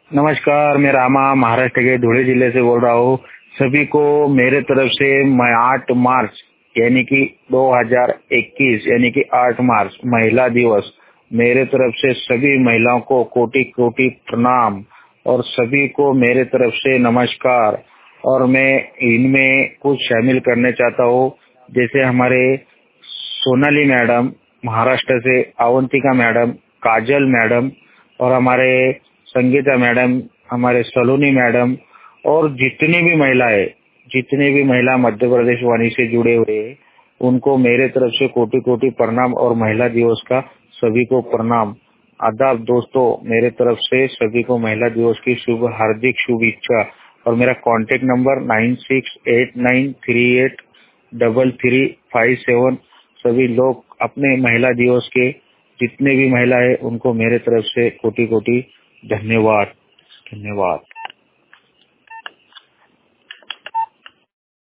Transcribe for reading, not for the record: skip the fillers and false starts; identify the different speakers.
Speaker 1: नमस्कार, मैं रामा महाराष्ट्र के धुले जिले से बोल रहा हूँ। सभी को मेरे तरफ से मैं 8 मार्च यानी कि 2021 यानी कि 8 मार्च महिला दिवस, मेरे तरफ से सभी महिलाओं को कोटि कोटि प्रणाम और सभी को मेरे तरफ से नमस्कार। और मैं इनमें कुछ शामिल करने चाहता हूँ, जैसे हमारे सोनाली मैडम महाराष्ट्र से, अवंतिका मैडम, काजल मैडम और हमारे संगीता मैडम, हमारे सलोनी मैडम और जितनी भी महिला मध्य प्रदेश वाणी से जुड़े हुए हैं, उनको मेरे तरफ से कोटि कोटि प्रणाम और महिला दिवस का सभी को प्रणाम। आदाब दोस्तों, मेरे तरफ से सभी को महिला दिवस की हार्दिक शुभेच्छा। और मेरा कांटेक्ट नंबर 9689383357। सभी लोग अपने महिला दिवस के जितने भी महिला है उनको मेरे तरफ से कोटि कोटि धन्यवाद।